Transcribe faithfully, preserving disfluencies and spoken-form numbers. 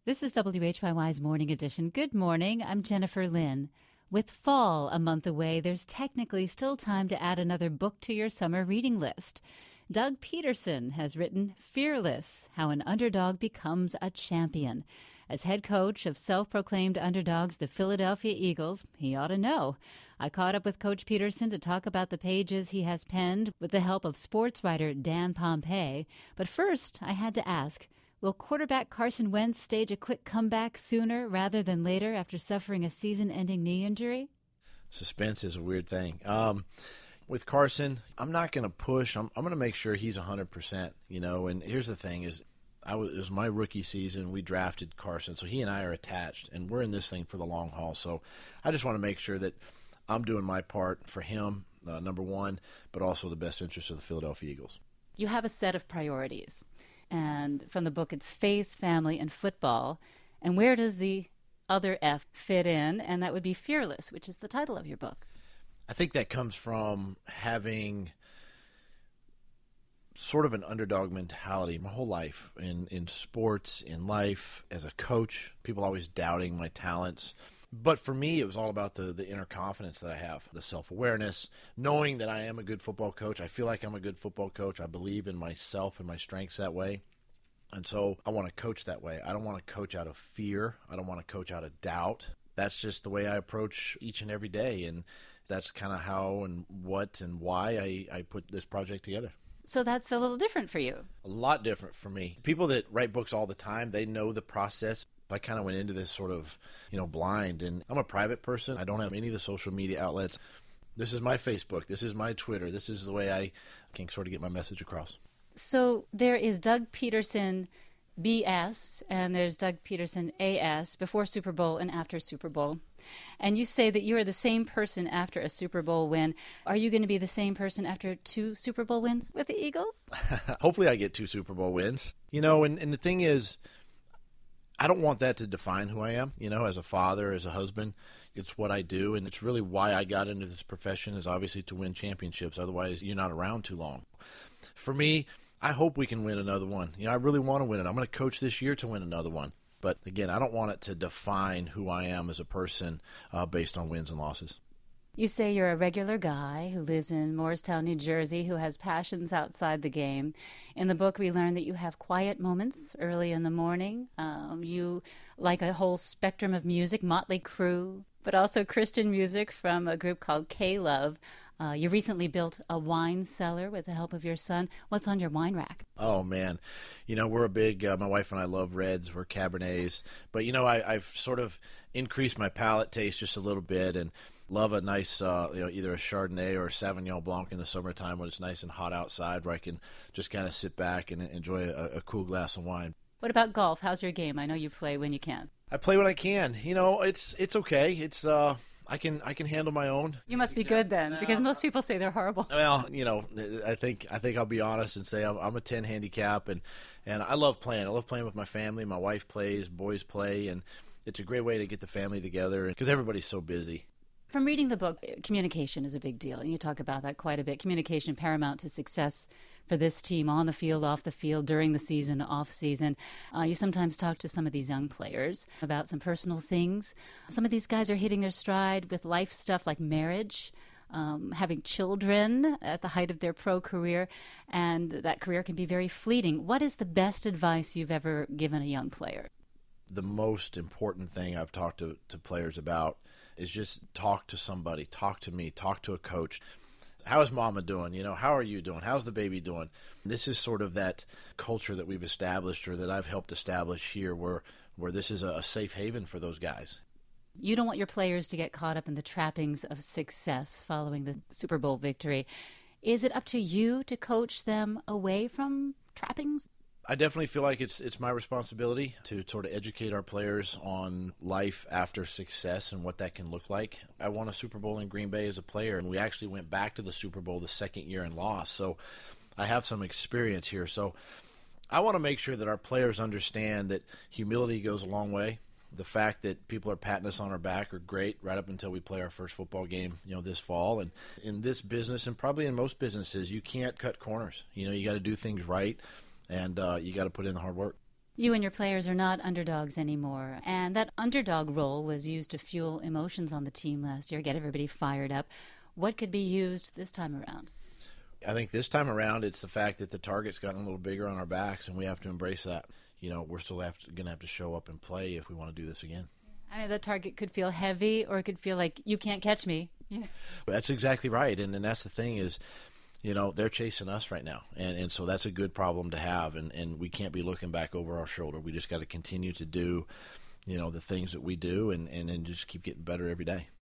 This is W H Y Y's Morning Edition. Good morning. I'm Jennifer Lynn. With fall a month away, there's technically still time to add another book to your summer reading list. Doug Peterson has written Fearless, How an Underdog Becomes a Champion. As head coach of self-proclaimed underdogs, the Philadelphia Eagles, he ought to know. I caught up with Coach Peterson to talk about the pages he has penned with the help of sports writer Dan Pompei. But first, I had to ask, will quarterback Carson Wentz stage a quick comeback sooner rather than later after suffering a season-ending knee injury? Suspense is a weird thing. Um, with Carson, I'm not going to push. I'm, I'm going to make sure he's one hundred percent, you know. And here's the thing is, I was, it was my rookie season. We drafted Carson, so he and I are attached, and we're in this thing for the long haul. So I just want to make sure that I'm doing my part for him, uh, number one, but also the best interest of the Philadelphia Eagles. You have a set of priorities. And from the book, it's faith, family, and football. And where does the other F fit in? And that would be Fearless, which is the title of your book. I think that comes from having sort of an underdog mentality my whole life in, in sports, in life, as a coach. People always doubting my talents. But for me, it was all about the, the inner confidence that I have, the self-awareness, knowing that I am a good football coach. I feel like I'm a good football coach. I believe in myself and my strengths that way. And so I want to coach that way. I don't want to coach out of fear. I don't want to coach out of doubt. That's just the way I approach each and every day. And that's kind of how and what and why I, I put this project together. So that's a little different for you. A lot different for me. People that write books all the time, they know the process. I kind of went into this sort of, you know, blind, and I'm a private person. I don't have any of the social media outlets. This is my Facebook. This is my Twitter. This is the way I can sort of get my message across. So there is Doug Peterson B S, and there's Doug Peterson A S, before Super Bowl and after Super Bowl. And you say that you are the same person after a Super Bowl win. Are you going to be the same person after two Super Bowl wins with the Eagles? Hopefully I get two Super Bowl wins. You know, and, and the thing is, I don't want that to define who I am, you know, as a father, as a husband. It's what I do, and it's really why I got into this profession, is obviously to win championships. Otherwise, you're not around too long. For me, I hope we can win another one. You know, I really want to win it. I'm going to coach this year to win another one. But again, I don't want it to define who I am as a person uh, based on wins and losses. You say you're a regular guy who lives in Morristown, New Jersey, who has passions outside the game. In the book, we learn that you have quiet moments early in the morning. Um, you like a whole spectrum of music, Motley Crue, but also Christian music from a group called K-Love. Uh, you recently built a wine cellar with the help of your son. What's on your wine rack? Oh, man. You know, we're a big, uh, my wife and I love reds. We're Cabernets. But, you know, I, I've sort of increased my palate taste just a little bit, and love a nice, uh, you know, either a Chardonnay or a Sauvignon Blanc in the summertime when it's nice and hot outside, where I can just kind of sit back and enjoy a, a cool glass of wine. What about golf? How's your game? I know you play when you can. I play when I can. You know, it's it's okay. It's uh, I can I can handle my own. You must be good then, because most people say they're horrible. Well, you know, I think I think I'll be honest and say I'm, I'm a ten handicap, and and I love playing. I love playing with my family. My wife plays, boys play, and it's a great way to get the family together because everybody's so busy. From reading the book, communication is a big deal, and you talk about that quite a bit. Communication paramount to success for this team, on the field, off the field, during the season, off season. Uh, you sometimes talk to some of these young players about some personal things. Some of these guys are hitting their stride with life stuff like marriage, um, having children at the height of their pro career, and that career can be very fleeting. What is the best advice you've ever given a young player? The most important thing I've talked to, to players about is just talk to somebody, talk to me, talk to a coach. How is mama doing? You know, how are you doing? How's the baby doing? This is sort of that culture that we've established, or that I've helped establish here, where, where this is a safe haven for those guys. You don't want your players to get caught up in the trappings of success following the Super Bowl victory. Is it up to you to coach them away from trappings? I definitely feel like it's it's my responsibility to sort of educate our players on life after success and what that can look like. I won a Super Bowl in Green Bay as a player, and we actually went back to the Super Bowl the second year and lost. So I have some experience here. So I want to make sure that our players understand that humility goes a long way. The fact that people are patting us on our back are great right up until we play our first football game, you know, this fall. And in this business, and probably in most businesses, you can't cut corners. You know, you got to do things right. And uh, you got to put in the hard work. You and your players are not underdogs anymore, and that underdog role was used to fuel emotions on the team last year, get everybody fired up. What could be used this time around? I think this time around it's the fact that the target's gotten a little bigger on our backs, and we have to embrace that. You know, we're still have to, going to have to show up and play if we want to do this again. I mean, the target could feel heavy, or it could feel like, you can't catch me. Yeah. That's exactly right, and, and that's the thing is, you know, they're chasing us right now, and, and so that's a good problem to have, and, and we can't be looking back over our shoulder. We just got to continue to do, you know, the things that we do, and, and then just keep getting better every day.